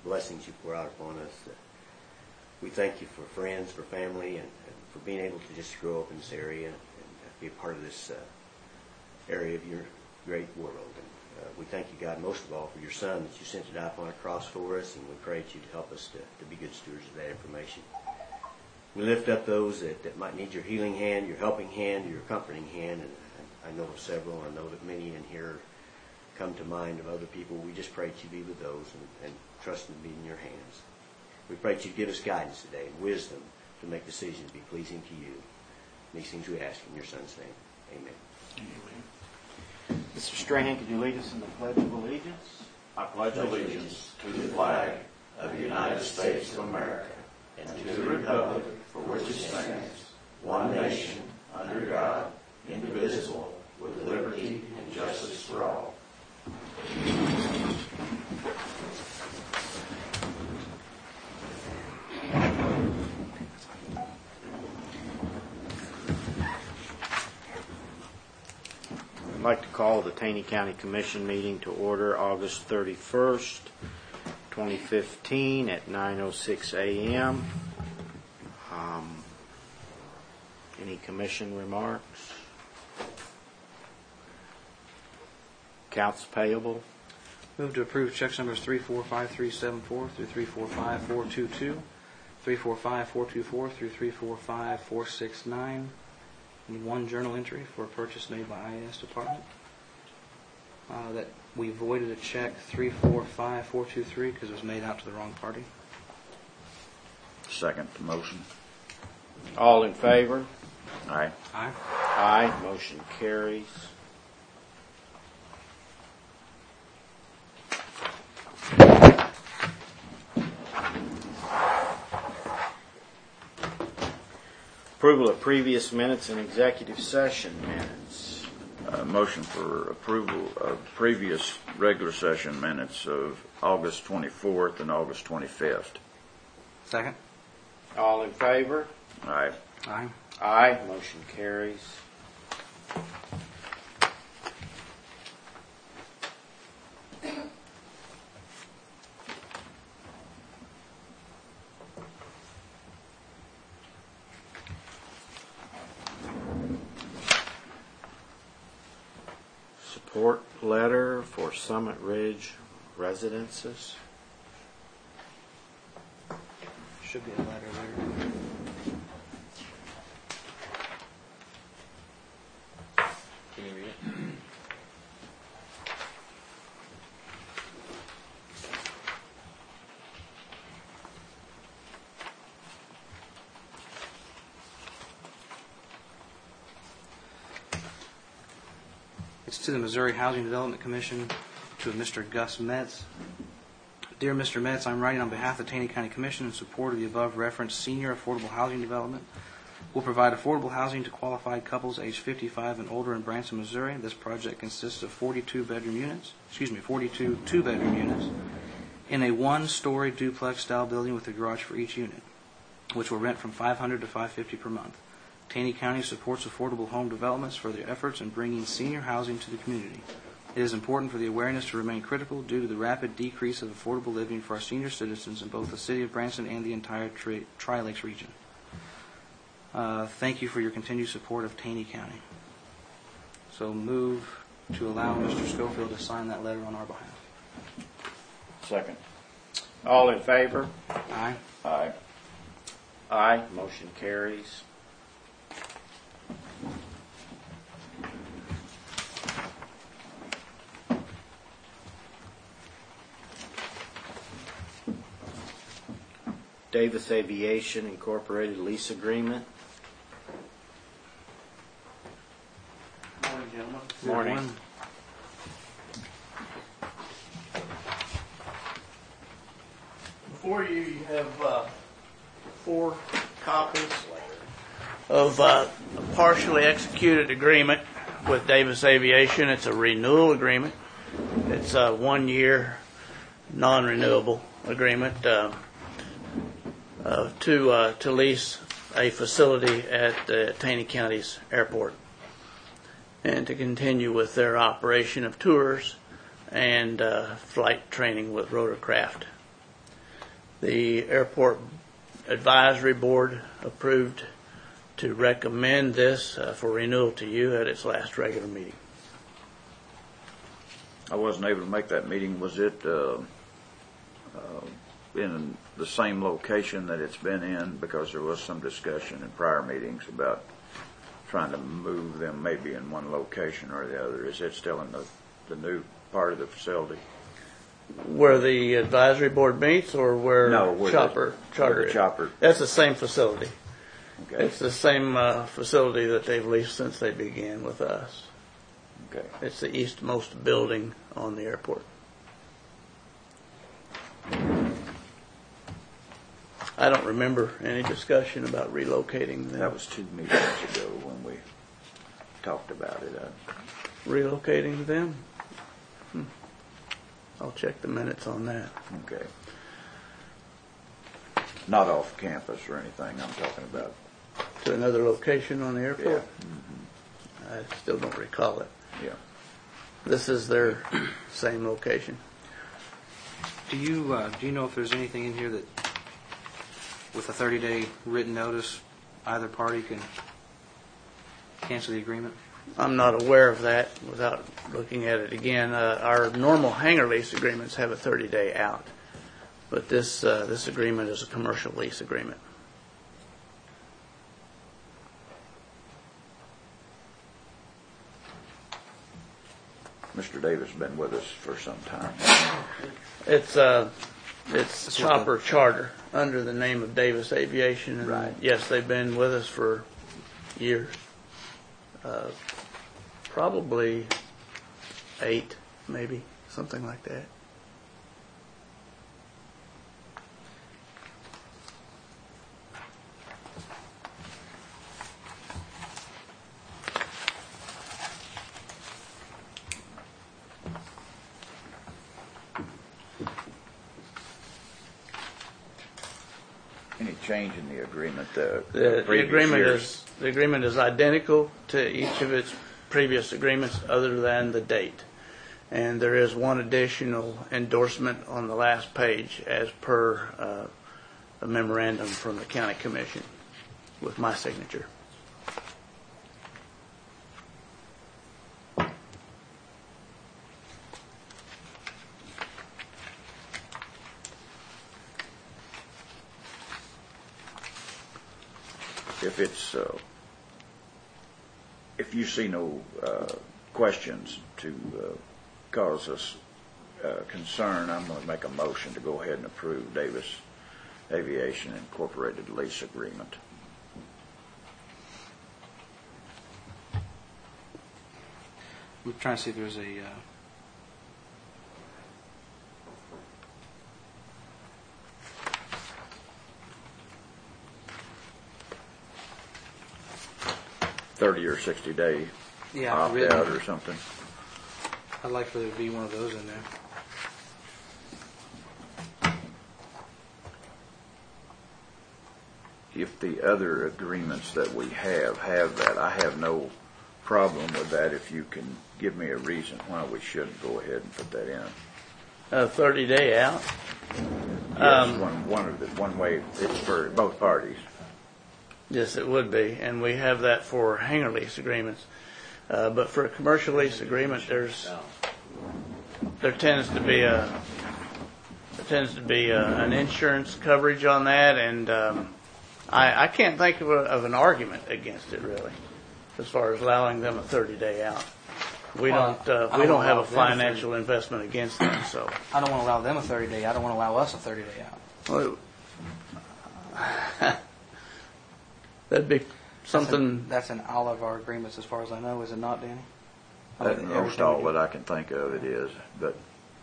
blessings you pour out upon us. We thank you for friends, for family, and for being able to just grow up in this area and be a part of this area of your great world. And we thank you, God, most of all for your Son that you sent to die upon a cross for us, and we pray that you to help us to be good stewards of that information. We lift up those that might need your healing hand, your helping hand, your comforting hand, and I know of several. I know that many in here come to mind of other people. We just pray that you be with those and trust them to be in your hands. We pray that you give us guidance today and wisdom to make decisions be pleasing to you. These things we ask in your Son's name. Amen. Amen. Mr. Strahan, could you lead us in the Pledge of Allegiance? I pledge allegiance to the flag of the United States of America and to the republic for which it stands, one nation, under God, indivisible, with liberty and justice for all. I'd like to call the Taney County Commission meeting to order August 31st, 2015 at 9:06 a.m. Any commission remarks? Accounts payable. Move to approve checks numbers 345374 through 345422, 345424 through 345469, and one journal entry for a purchase made by IAS Department. That we voided a check 345423 because it was made out to the wrong party. Second the motion. All in favor? Aye. Aye. Aye. Motion carries. Approval of previous minutes and executive session minutes. Motion for approval of previous regular session minutes of August 24th and August 25th. Second. All in favor? Aye. Aye. Aye. Motion carries. Support letter for Summit Ridge residences. Should be a letter there. Can you read it? It's to the Missouri Housing Development Commission, to Mr. Gus Metz. Dear Mr. Metz, I'm writing on behalf of the Taney County Commission in support of the above referenced senior affordable housing development. We'll provide affordable housing to qualified couples aged 55 and older in Branson, Missouri. This project consists of 42 two-bedroom units in a one-story duplex-style building with a garage for each unit, which will rent from $500 to $550 per month. Taney County supports affordable home developments for their efforts in bringing senior housing to the community. It is important for the awareness to remain critical due to the rapid decrease of affordable living for our senior citizens in both the city of Branson and the entire Tri-Lakes region. Thank you for your continued support of Taney County. So move to allow Mr. Schofield to sign that letter on our behalf. Second. All in favor? Aye. Aye. Aye. Motion carries. Davis Aviation Incorporated lease agreement. Morning, gentlemen. Morning. Before you have 4 copies of a partially executed agreement with Davis Aviation. It's a renewal agreement. It's a 1-year non-renewable agreement to lease a facility at Taney County's airport and to continue with their operation of tours and flight training with rotorcraft. The Airport Advisory Board approved to recommend this for renewal to you at its last regular meeting. I wasn't able to make that meeting. Was it in the same location that it's been in? Because there was some discussion in prior meetings about trying to move them maybe in one location or the other. Is it still in the new part of the facility? Where the advisory board meets, or where where Chopper Charter the is? Chopper. That's the same facility. Okay. It's the same facility that they've leased since they began with us. Okay. It's the eastmost building on the airport. I don't remember any discussion about relocating them. That was 2 meetings ago when we talked about it. Relocating them? I'll check the minutes on that. Okay. Not off campus or anything. I'm talking about. To another location on the airport? Yeah. I still don't recall it. Yeah. This is their same location. Do you know if there's anything in here that, with a 30-day written notice, either party can cancel the agreement? I'm not aware of that without looking at it again. Our normal hangar lease agreements have a 30-day out, but this agreement is a commercial lease agreement. Mr. Davis has been with us for some time. It's Chopper Charter under the name of Davis Aviation. And Right. Yes, they've been with us for years. Probably 8, maybe, something like that. Any change in the agreement? The agreement is identical to each of its previous agreements, other than the date. And there is one additional endorsement on the last page, as per a memorandum from the county commission, with my signature. If you see no questions to cause us concern, I'm going to make a motion to go ahead and approve Davis Aviation Incorporated lease agreement. We're trying to see if there's a... 30 or 60 day Yeah, opt out or something. I'd like for there to be one of those in there. If the other agreements that we have that, I have no problem with that. If you can give me a reason why we shouldn't go ahead and put that in. A 30-day out? Yes, one way it's for both parties. Yes, it would be, and we have that for hangar lease agreements. But for a commercial lease agreement, there tends to be an insurance coverage on that, and I can't think of an argument against it really, as far as allowing them a 30-day out. We don't have a financial investment against them, so I don't want to allow them a 30-day. I don't want to allow us a 30-day out. well, that'd be something. That's in all of our agreements, as far as I know, is it not, Danny? Most all that I can think of it is, but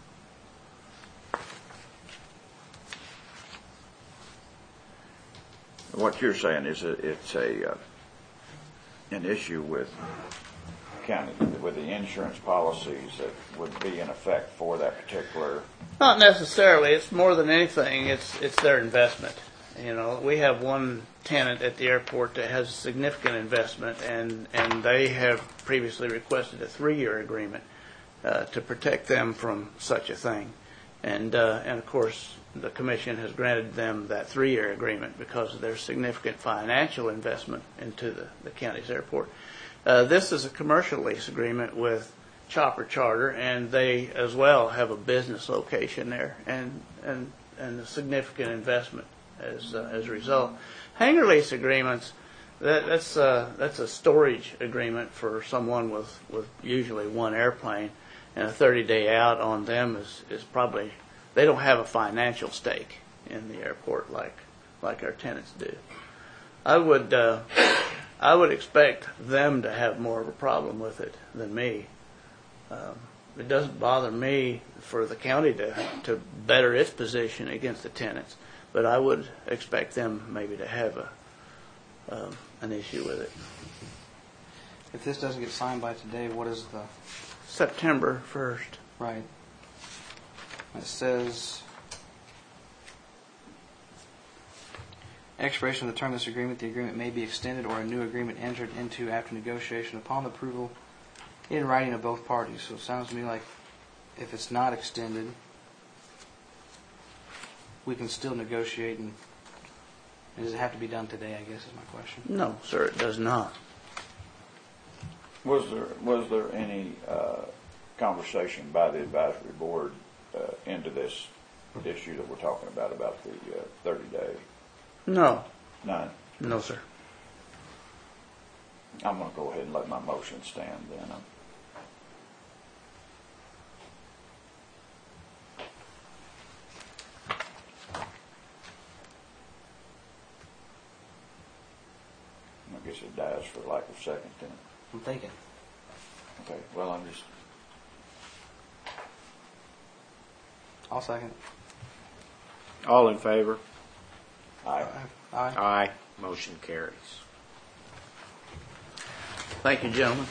what you're saying is that it's an issue with county, with the insurance policies that would be in effect for that particular. Not necessarily. It's more than anything. It's their investment. You know, we have one tenant at the airport that has a significant investment, and they have previously requested a 3-year agreement to protect them from such a thing. And of course, the commission has granted them that 3-year agreement because of their significant financial investment into the county's airport. This is a commercial lease agreement with Chopper Charter, and they as well have a business location there and a significant investment as a result. Hangar lease agreements, that's a storage agreement for someone with usually one airplane, and a 30-day out on them is probably, they don't have a financial stake in the airport like our tenants do. I would expect them to have more of a problem with it than me. It doesn't bother me for the county to better its position against the tenants, but I would expect them maybe to have an issue with it. If this doesn't get signed by today, what is the... September 1st. Right. It says, expiration of the term of this agreement, the agreement may be extended or a new agreement entered into after negotiation upon the approval in writing of both parties. So it sounds to me like if it's not extended, we can still negotiate, and does it have to be done today, I guess is my question. No, sir, it does not. Was there any conversation by the advisory board into this issue that we're talking about the 30-day? No. None. No, sir. I'm going to go ahead and let my motion stand then. I guess it dies for lack of second then. I'm thinking. Okay, well, I'm just... I'll second. All in favor? Aye. Aye. Aye. Motion carries. Thank you, gentlemen.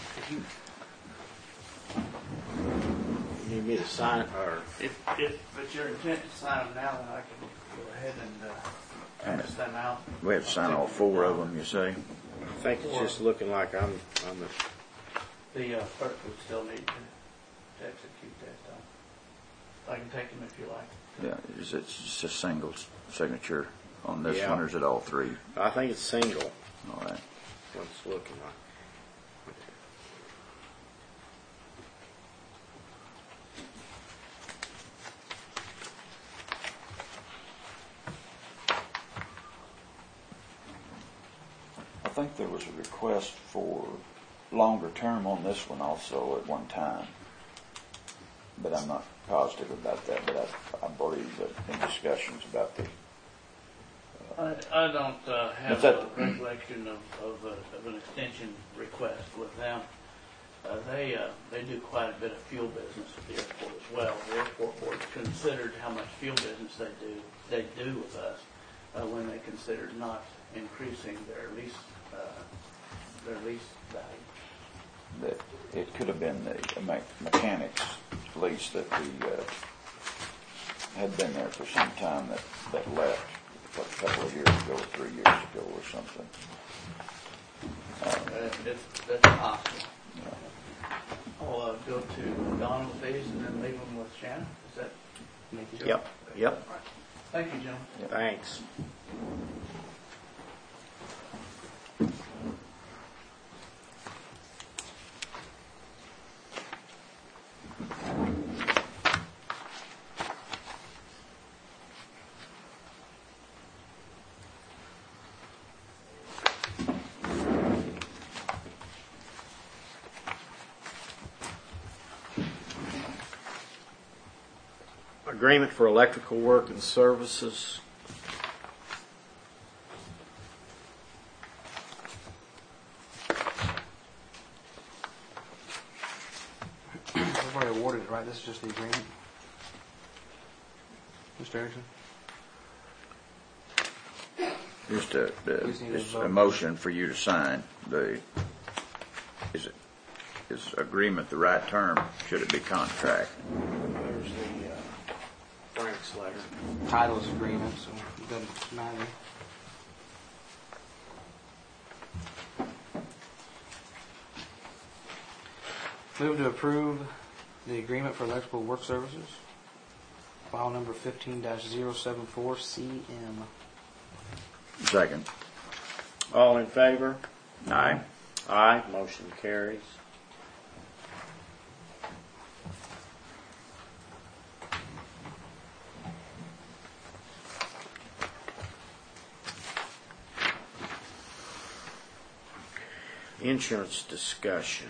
You need me to sign, or If it's your intent to sign them now, then I can go ahead and pass them out. We have to sign all 4 of them, you say? I think it's just looking like I'm the... The clerk would still need to execute that. I can take them if you like. Yeah, it's just a single signature on this Yeah. one, or is it all 3? I think it's single. All right. What it's looking like. I think there was a request for longer term on this one also at one time, but I'm not positive about that. But I believe that in discussions about the I don't have a recollection of an extension request with them. They do quite a bit of fuel business at the airport as well. The airport board considered how much fuel business they do with us when they considered not increasing their lease value. that it could have been the mechanics lease that had been there for some time that left a couple of years ago, 3 years ago or something. That's possible. Yeah. I'll go to Don with these and then leave them with Shannon. Is that? Yep. Yep. All right. Thank you, gentlemen. Thanks. Agreement for electrical work and services. We've already awarded it, right? This is just the agreement. Mr. Erickson? Just We just need to it's a vote. motion for you to sign. Is agreement the right term? Should it be contract? There's the Frank's letter. Title is agreement, so it doesn't matter. Move to approve the agreement for electrical work services. File number 15-074 CM. Second. All in favor? Aye. Aye. Motion carries. Insurance discussion.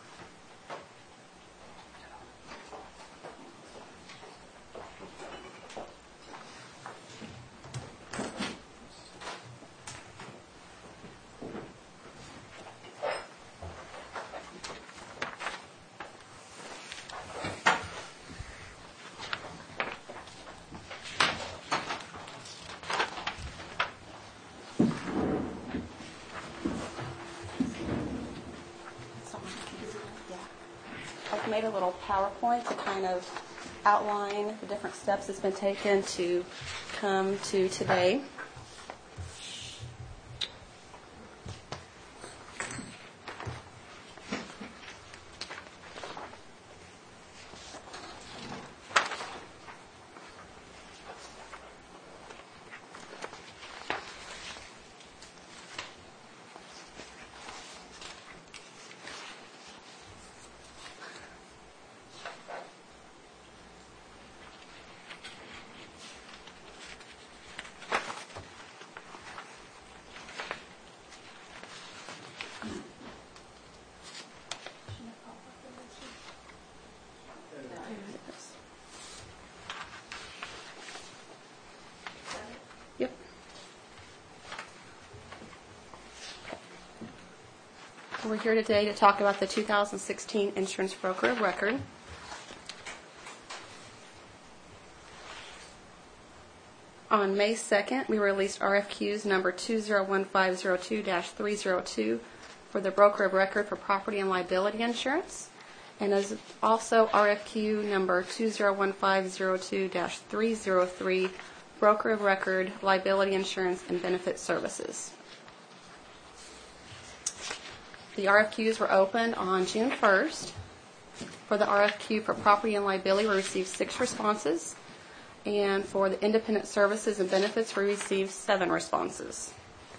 I've made a little PowerPoint to kind of outline the different steps that's been taken to come to today. Yep. We're here today to talk about the 2016 Insurance Broker of Record. On May 2nd, we released RFQs number 201502-302 for the Broker of Record for Property and Liability Insurance, and as also RFQ number 201502-303, Broker of Record, Liability Insurance and Benefit Services. The RFQs were opened on June 1st. For the RFQ for Property and Liability, we received 6 responses. And for the Independent Services and Benefits, we received 7 responses.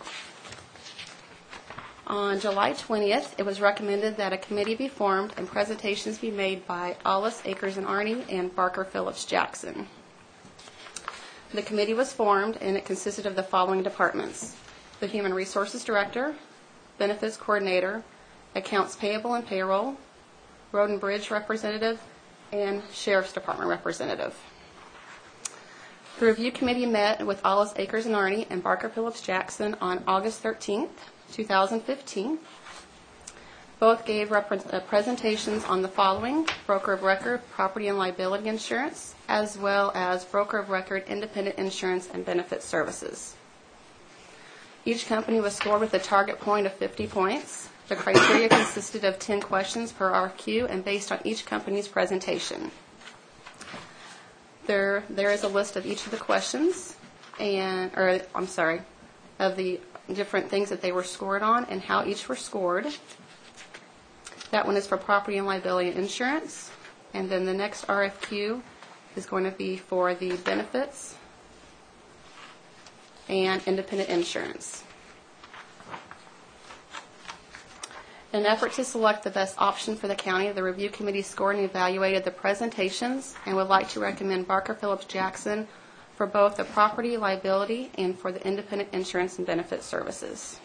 On July 20th, it was recommended that a committee be formed and presentations be made by Ollis, Akers and Arney and Barker Phillips Jackson. The committee was formed and it consisted of the following departments: the Human Resources Director, Benefits Coordinator, Accounts Payable and Payroll, Road and Bridge Representative, and Sheriff's Department Representative. The review committee met with Ollis, Akers and Arney and Barker Phillips Jackson on August 13th, 2015. Both gave presentations on the following: Broker of Record, Property and Liability Insurance, as well as Broker of Record, Independent Insurance and Benefit Services. Each company was scored with a target point of 50 points. The criteria consisted of 10 questions per RFQ and based on each company's presentation. There is a list of each of the questions of the different things that they were scored on and how each were scored. That one is for Property and Liability Insurance. And then the next RFQ is going to be for the Benefits and Independent Insurance. In an effort to select the best option for the county, the review committee scored and evaluated the presentations and would like to recommend Barker Phillips Jackson for both the property liability and for the independent insurance and benefit services.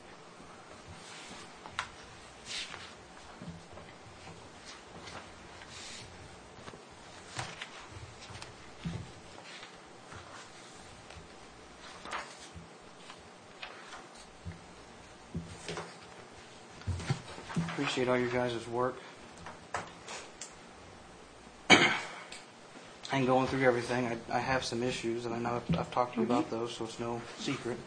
Appreciate all your guys' work. And going through everything, I have some issues, and I know I've talked to you about those, so it's no secret.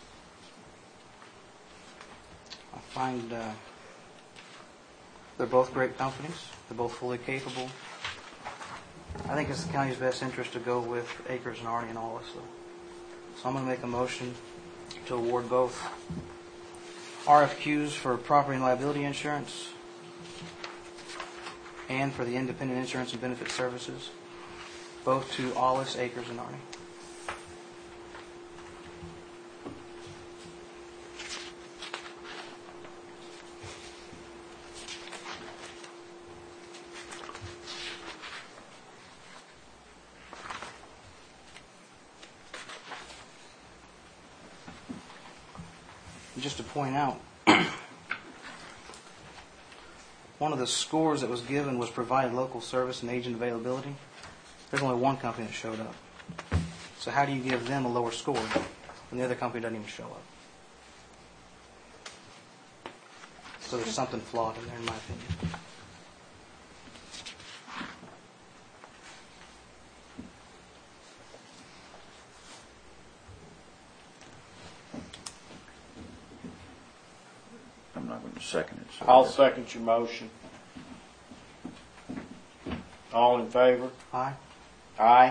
I find they're both great companies. They're both fully capable. I think it's the county's best interest to go with Akers and Arney and Ollis. So I'm going to make a motion to award both RFQs for property and liability insurance and for the independent insurance and benefit services both to Allis, Akers, and Arnie. Just to point out, one of the scores that was given was provided local service and agent availability. There's only one company that showed up. So how do you give them a lower score when the other company doesn't even show up? So there's something flawed in there, in my opinion. I'm not going to second it. So I'll second your motion. All in favor? Aye. Aye.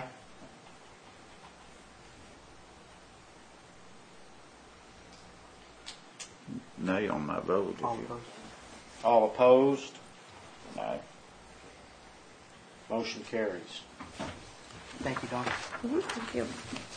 nay on my vote. All opposed. All opposed? Aye. Motion carries. Thank you, Don. Thank you.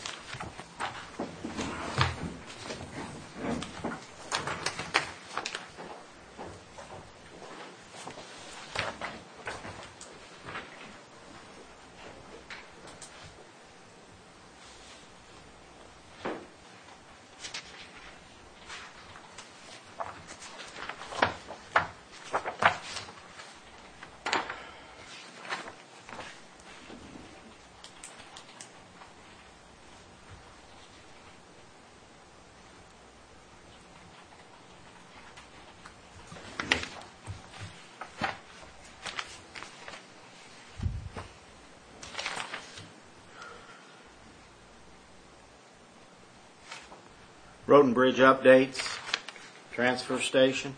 Road and bridge updates. Transfer station.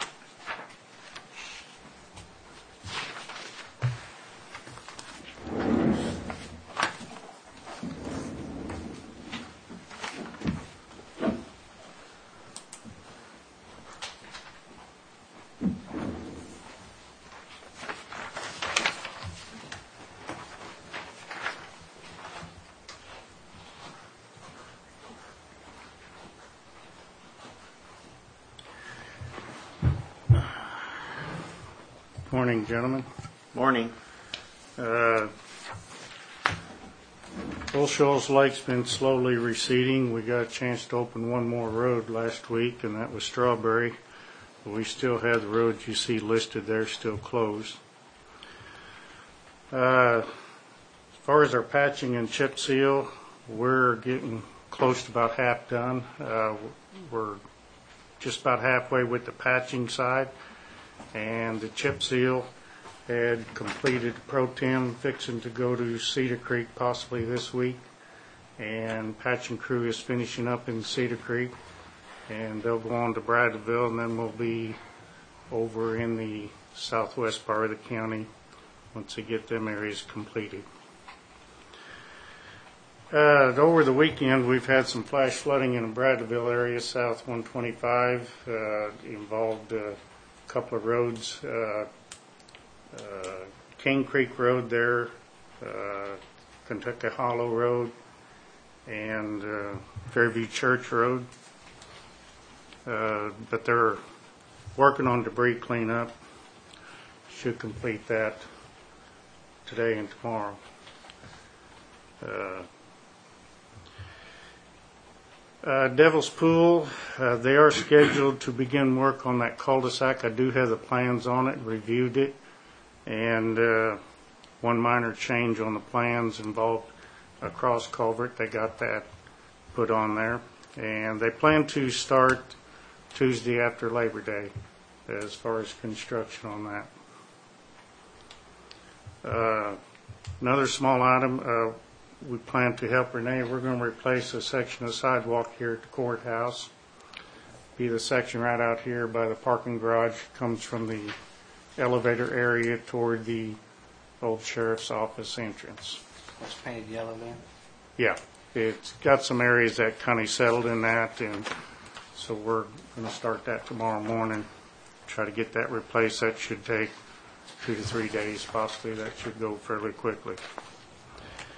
Morning, gentlemen. Morning. Bull Shoals Lake's been slowly receding. We got a chance to open one more road last week, and that was Strawberry. But we still have the roads you see listed there still closed. As far as our patching and chip seal, we're getting close to about half done. We're just about halfway with the patching side. And the chip seal had completed pro tem, fixing to go to Cedar Creek possibly this week. And patching crew is finishing up in Cedar Creek. And they'll go on to Bradleyville, and then we'll be over in the southwest part of the county once they get them areas completed. Over the weekend, we've had some flash flooding in the Bradleyville area, south 125, involved couple of roads, King Creek Road there, Kentucky Hollow Road, and Fairview Church Road. But they're working on debris cleanup. Should complete that today and tomorrow. Devil's Pool, they are scheduled to begin work on that cul-de-sac. I do have the plans on it, reviewed it, and one minor change on the plans involved a cross culvert. They got that put on there, and they plan to start Tuesday after Labor Day as far as construction on that. Another small item, we plan to help Renee. We're going to replace a section of sidewalk here at the courthouse. Be the section right out here by the parking garage. Comes from the elevator area toward the old sheriff's office entrance. It's painted yellow there. Yeah, it's got some areas that kind of settled in that, and so we're going to start that tomorrow morning. Try to get that replaced. That should take 2 to 3 days possibly. That should go fairly quickly.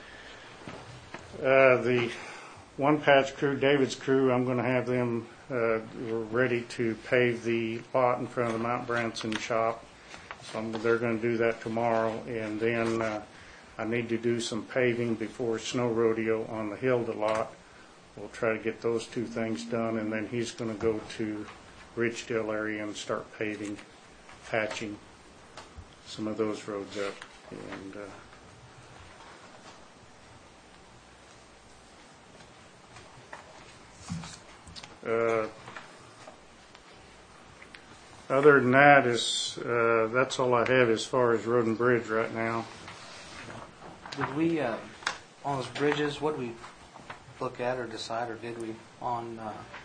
The one patch crew, David's crew, I'm going to have them ready to pave the lot in front of the Mount Branson shop. So they're going to do that tomorrow, and then I need to do some paving before snow rodeo on the Hilda lot. We'll try to get those two things done, and then he's going to go to Ridgedale area and start paving, patching some of those roads up. And other than that that's all I have as far as road and bridge right now. Did we, on those bridges, what did we look at or decide, or did we, on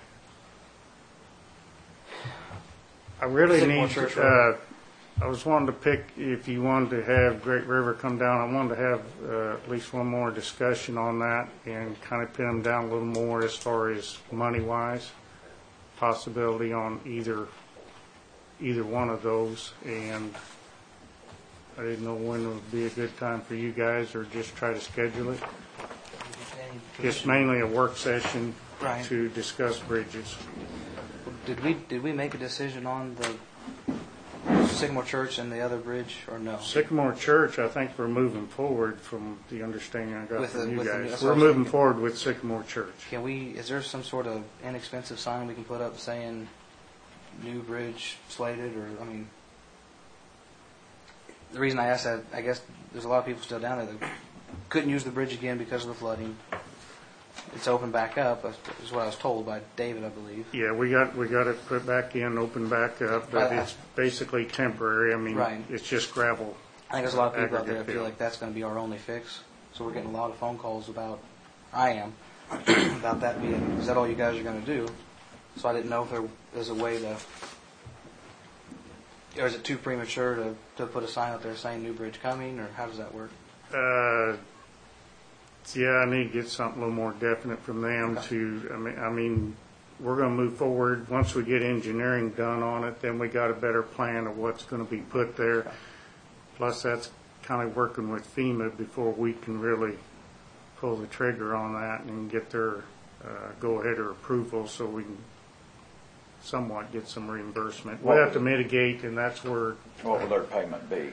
I really Sycamore need, Church Road? I was wanting to pick, if you wanted to have Great River come down, I wanted to have at least one more discussion on that and kind of pin them down a little more as far as money-wise, possibility on either one of those, and I didn't know when would be a good time for you guys, or just try to schedule it. It's mainly a work session Right. to discuss bridges. Did we make a decision on the Sycamore Church and the other bridge, or no? Sycamore Church, I think we're moving forward from the understanding I got With from the- you with the- guys. that's We're what I was moving thinking. forward with Sycamore Church. Is there some sort of inexpensive sign we can put up saying new bridge slated, or, I mean, the reason I asked that, I guess there's a lot of people still down there that couldn't use the bridge again because of the flooding. It's opened back up, is what I was told by David, I believe. Yeah, we got it put back in, open back up, but I- it's basically temporary. I mean, Right. it's just gravel. I think there's a lot of people out there that Aggregate feel fill. like that's going to be our only fix. So we're getting a lot of phone calls about, I am, about that being, is that all you guys are going to do? So I didn't know if there is a way to, or is it too premature to put a sign out there saying new bridge coming, or how does that work? Yeah, I need to get something a little more definite from them to, I mean, we're going to move forward. Once we get engineering done on it, then we got a better plan of what's going to be put there. Plus, that's kind of working with FEMA before we can really pull the trigger on that and get their go-ahead or approval, so we can somewhat get some reimbursement. We'll have to mitigate, and that's where, What will their payment be?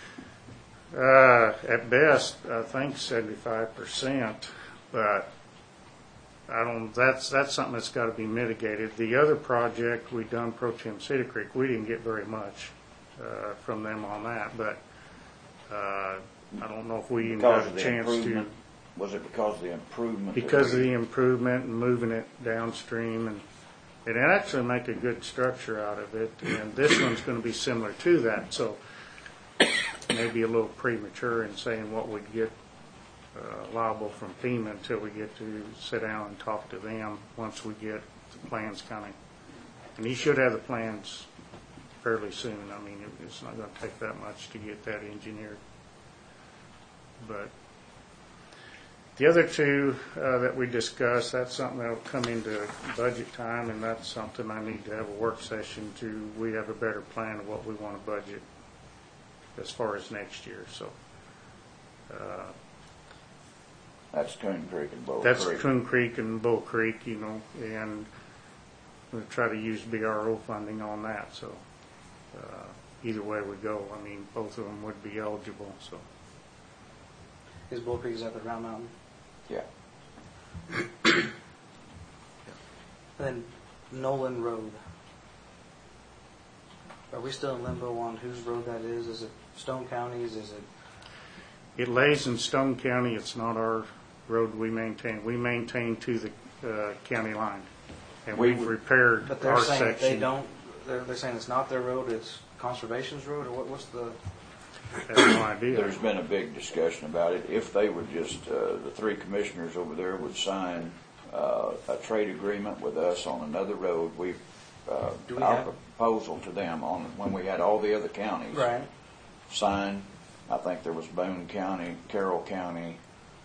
at best, I think 75%, but that's something that's got to be mitigated. The other project we done, Pro Tem Cedar Creek, we didn't get very much from them on that, but I don't know if we even Because got of a the chance to. improvement? Was it because of the improvement? that Because of we- the improvement and moving it downstream, and it actually make a good structure out of it, and this one's going to be similar to that, so maybe a little premature in saying what we'd get liable from FEMA until we get to sit down and talk to them once we get the plans kind of, and he should have the plans fairly soon. I mean, it's not going to take that much to get that engineered. But the other two that we discussed, that's something that'll come into budget time, and that's something I need to have a work session to, we have a better plan of what we want to budget as far as next year. So That's Coon Creek and Bull that's Creek. Coon Creek and Bull Creek, and we'll try to use BRO funding on that. So either way we go, I mean, both of them would be eligible. So Is Bull Creek is up at Round Mountain? Yeah. And then Nolan Road. Are we still in limbo on whose road that is? Is it Stone County's? Is it? it lays in Stone County. It's not our road we maintain. We maintain to the county line, and We we've would- repaired But they're our saying section. they don't. They're saying it's not their road. It's Conservation's road, or what's the? I have no idea. There's been a big discussion about it. If they would just, the three commissioners over there would sign a trade agreement with us on another road, Do we our have- proposal to them on, when we had all the other counties signed, I think there was Boone County, Carroll County,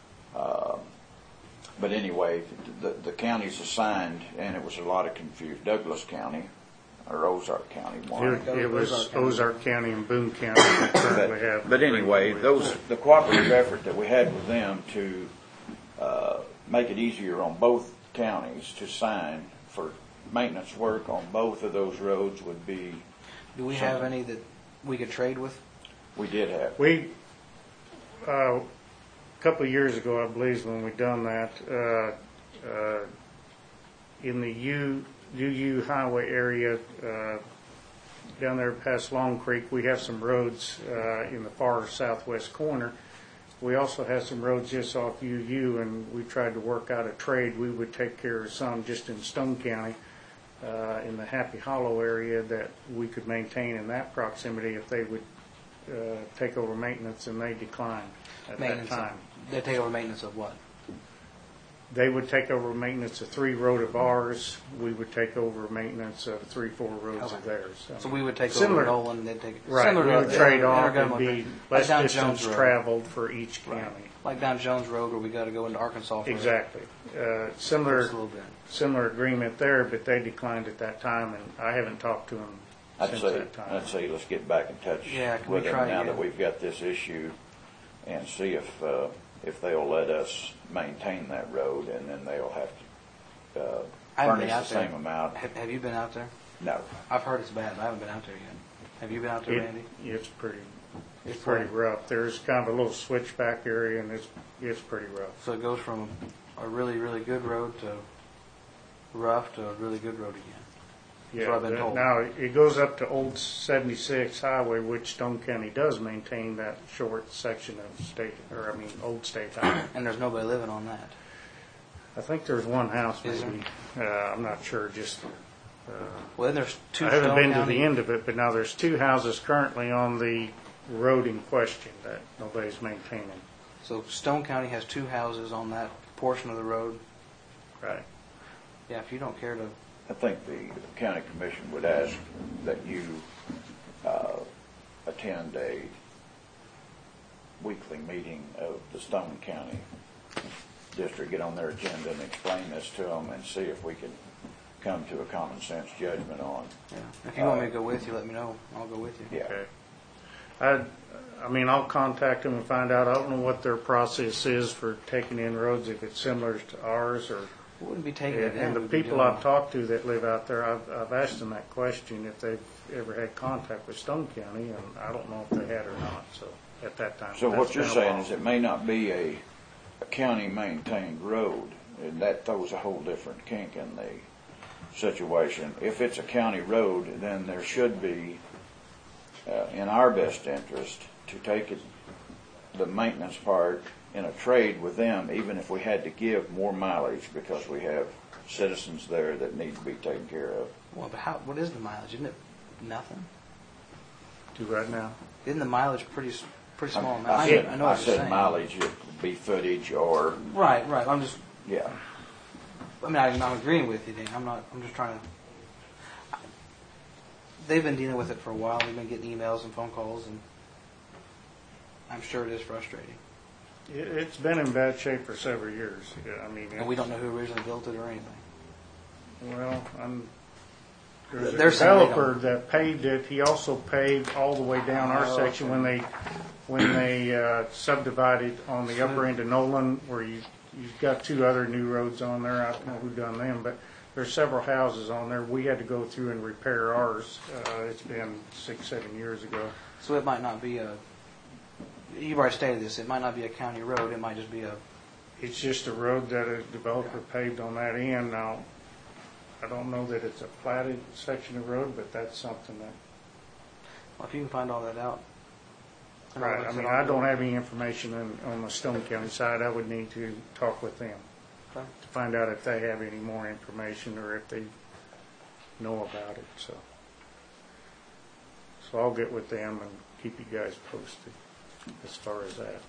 but anyway, the counties assigned, and it was a lot of confusion. Douglas County, or Ozark County, one. It was Ozark County and Boone County that currently have. But anyway, the cooperative effort that we had with them to make it easier on both counties to sign for maintenance work on both of those roads would be. Do we have any that we could trade with? We did have. We, a couple of years ago, I believe, is when we done that, in the UU Highway area, down there past Long Creek, we have some roads in the far southwest corner. We also have some roads just off UU, and we tried to work out a trade. We would take care of some just in Stone County, in the Happy Hollow area, that we could maintain in that proximity if they would take over maintenance, and they declined at that time. They take over maintenance of what? They would take over maintenance of 3 road of ours. We would take over maintenance of 3-4 roads of theirs. So we would take Similar- over Nolan, they'd take Right, similar we to would the trade off intergovernmental and be agreement. less Like down distance Jones Road. traveled for each county. Like down Jones Road, where we got to go into Arkansas for Exactly. just a little bit. Similar agreement there, but they declined at that time, and I haven't talked to them since that time. I'd say let's get back in touch Yeah, can we with them try now again? that we've got this issue, and see if they'll let us maintain that road, and then they'll have to I haven't furnish been the out there. same amount. Have you been out there? No. I've heard it's bad. I haven't been out there yet. Have you been out there, Randy? It's pretty It's pretty bad. rough. There's kind of a little switchback area, and it's pretty rough. So it goes from a really, really good road to rough to a really good road again. That's what I've been told. Now, it goes up to Old 76 Highway, which Stone County does maintain that short section of Old State Highway. And there's nobody living on that. I think there's one house, Is there? maybe. I'm not sure, just... Well, then there's two I haven't Stone been to County. the end of it, but now there's 2 houses currently on the road in question that nobody's maintaining. So Stone County has 2 houses on that portion of the road. Right. Yeah, if you don't care to, I think the county commission would ask that you attend a weekly meeting of the Stone County District, get on their agenda and explain this to them, and see if we can come to a common sense judgment on. yeah. If you want me to go with you, let me know. I'll go with you. Yeah. Okay. I mean, I'll contact them and find out. I don't know what their process is for taking in roads, if it's similar to ours or... We wouldn't be taking it down. And the we'd be people doing- I've talked to that live out there, I've asked them that question, if they've ever had contact with Stone County, and I don't know if they had or not, so, at that time. So That's what you're been a saying while. is it may not be a county-maintained road, and that throws a whole different kink in the situation. If it's a county road, then there should be, in our best interest, to take it, the maintenance part in a trade with them, even if we had to give more mileage, because we have citizens there that need to be taken care of. Well, but what is the mileage? Isn't it nothing? Do right now. Isn't the mileage pretty small amount? I know what you're said saying. mileage, it would be footage or, Right. I'm agreeing with you, Dan. I'm just trying to. They've been dealing with it for a while. We've been getting emails and phone calls, and I'm sure it is frustrating. It's been in bad shape for several years. Yeah, I mean, And we don't know who originally built it or anything. well, there's a They're saying they developer don't. that paved it. He also paved all the way down our Oh, section okay. when they subdivided on the upper end of Nolan, where you've got 2 other new roads on there. I don't know who done them, but there's several houses on there. We had to go through and repair ours. It's been 6-7 years ago. So it might not be a. You've already stated this. It might not be a county road. It might just be a. It's just a road that a developer paved on that end. Now, I don't know that it's a platted section of road, but that's something that. Well, if you can find all that out. then Right, like I said, mean, I'll I go. don't have any information on the Stone County side. I would need to talk with them Okay. to find out if they have any more information or if they know about it, so. So I'll get with them and keep you guys posted as far as that.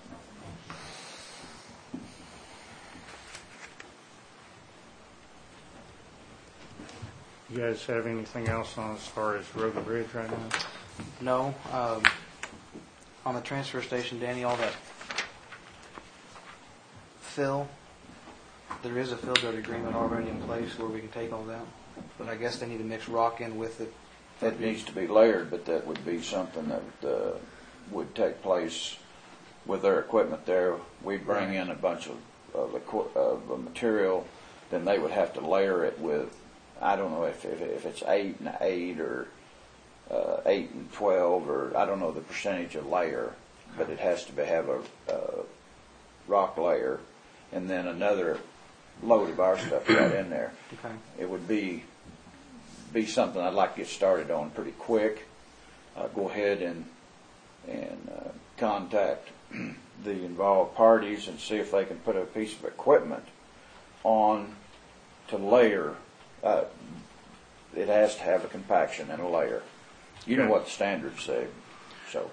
You guys have anything else on as far as road and bridge right now? No. On the transfer station, Danny, all that fill, there is a fill dirt agreement already in place where we can take all that. But I guess they need to mix rock in with it. it needs to be layered, but that would be something that would take place with their equipment there. We'd bring in a bunch of of a material, then they would have to layer it with, I don't know if it's 8 and 8 or 8 and 12, or I don't know the percentage of layer, but it has to have a rock layer and then another load of our stuff right in there. Okay. It would be something I'd like to get started on pretty quick. Go ahead and contact the involved parties and see if they can put a piece of equipment on to layer. It has to have a compaction and a layer. You know what the standards say. So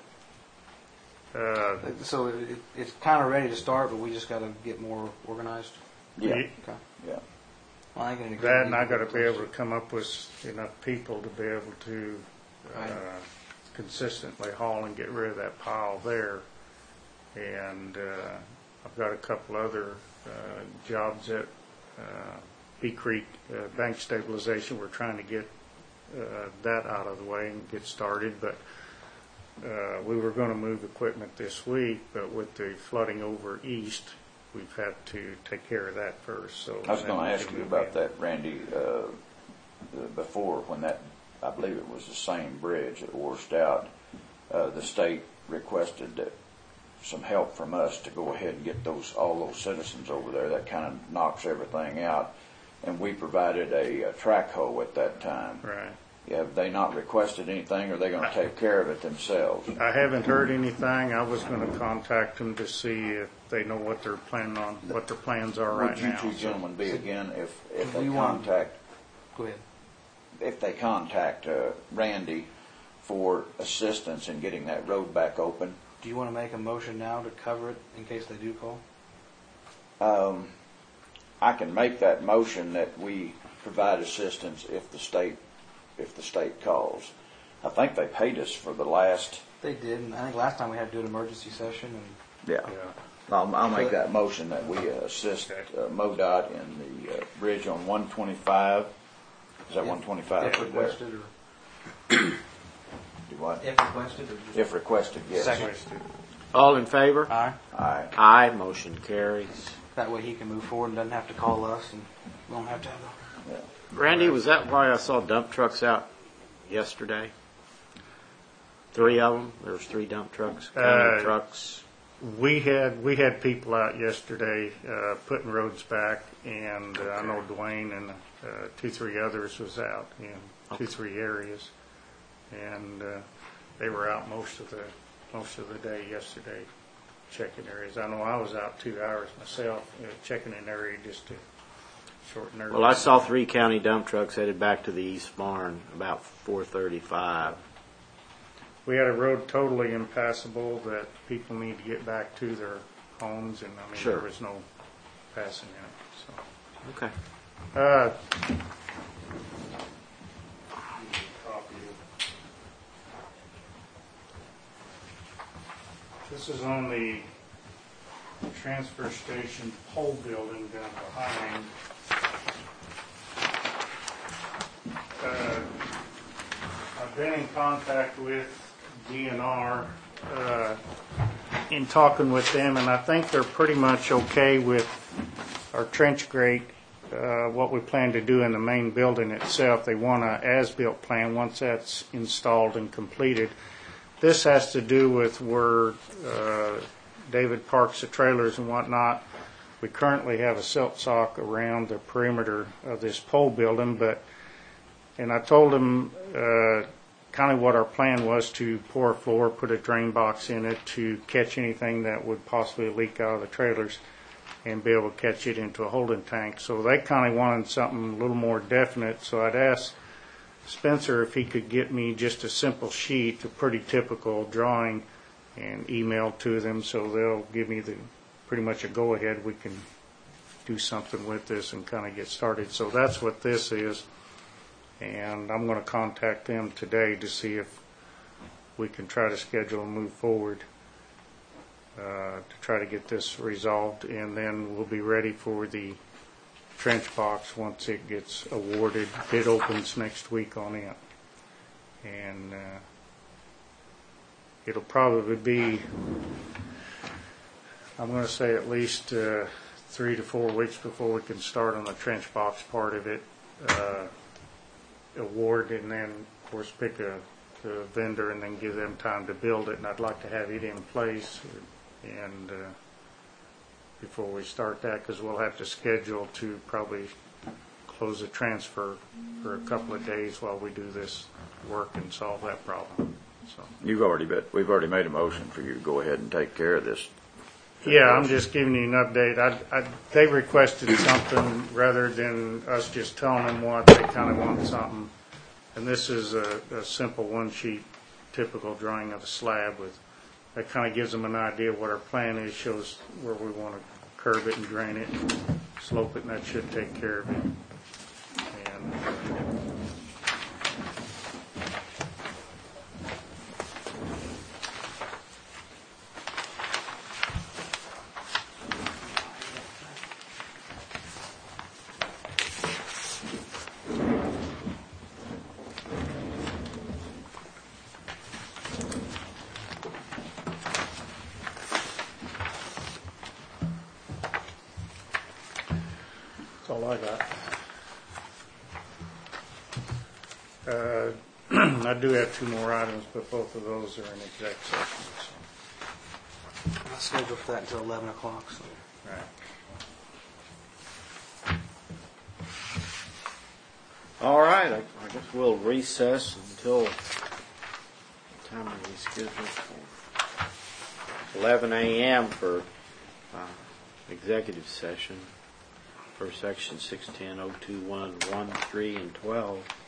So it's kind of ready to start, but we just got to get more organized. yeah, Okay. yeah. Well, I think That, and I got to be able to come up with enough people to be able to Right. consistently haul and get rid of that pile there. And I've got a couple other jobs at Bee Creek Bank Stabilization. We're trying to get that out of the way and get started, but we were going to move equipment this week, but with the flooding over east, we've had to take care of that first. So I was going to ask you about that, Randy, before, when that, I believe it was the same bridge that washed out. The state requested that some help from us to go ahead and get all those citizens over there. That kind of knocks everything out. And we provided a track hoe at that time. Right. Have they not requested anything, or are they going to take care of it themselves? I haven't heard anything. I was going to contact them to see if they know what they're planning on, what their plans are right Would you now. two gentlemen be again if they we want- contact Go ahead. Randy for assistance in getting that road back open? Do you want to make a motion now to cover it in case they do call? I can make that motion that we provide assistance if the state calls. I think they paid us for the last. They did, and I think last time we had to do an emergency session, and Yeah. Yeah. I'll make that motion that we assist MoDOT in the bridge on 125. Is that 125? if requested, or Do what? if requested, or just If requested, yes. Second. All in favor? Aye. Aye. Aye, motion carries. That way he can move forward and doesn't have to call us, and we don't have to have Yeah. Randy, was that why I saw dump trucks out yesterday? 3 of them? There was 3 dump trucks, county trucks. We had people out yesterday putting roads back, and I know Dwayne and 2-3 others was out in 2-3 areas, and they were out most of the day yesterday checking areas. I know I was out 2 hours myself checking an area just to shorten their. Well, I saw 3 county dump trucks headed back to the East Barn about 4:35. We had a road totally impassable that people need to get back to their homes, and I mean Sure. there was no passing in it. Okay. So, this is on the transfer station pole building down behind. I've been in contact with DNR in talking with them, and I think they're pretty much okay with our trench grate, what we plan to do in the main building itself. They want an as-built plan once that's installed and completed. This has to do with where David parks the trailers and whatnot. We currently have a silt sock around the perimeter of this pole building, and I told him kind of what our plan was, to pour a floor, put a drain box in it to catch anything that would possibly leak out of the trailers and be able to catch it into a holding tank. So they kind of wanted something a little more definite. So I'd asked Spencer if he could get me just a simple sheet, a pretty typical drawing, and email to them, so they'll give me pretty much a go-ahead. We can do something with this and kind of get started. So that's what this is. And I'm going to contact them today to see if we can try to schedule and move forward to try to get this resolved. And then we'll be ready for the trench box once it gets awarded. Bid opens next week on it. And it'll probably be, I'm going to say, at least 3 to 4 weeks before we can start on the trench box part of it, award, and then, of course, pick a vendor and then give them time to build it. And I'd like to have it in place and before we start that, because we'll have to schedule to probably close the transfer for a couple of days while we do this work and solve that problem. So. We've already made a motion for you to go ahead and take care of this. Yeah, I'm just giving you an update. They requested something rather than us just telling them what. They kind of want something. And this is a simple one-sheet typical drawing of a slab with, that kind of gives them an idea of what our plan is, shows where we want to curb it and drain it, and slope it, and that should take care of it. And that's all I got. I do have 2 more items, but both of those are in exec session. I'm not scheduled for that until 11 o'clock. So. Right. All right, I guess we'll recess until what time are we scheduled for? 11 a.m. for executive session for section 610, 021, 1, 3, and 12.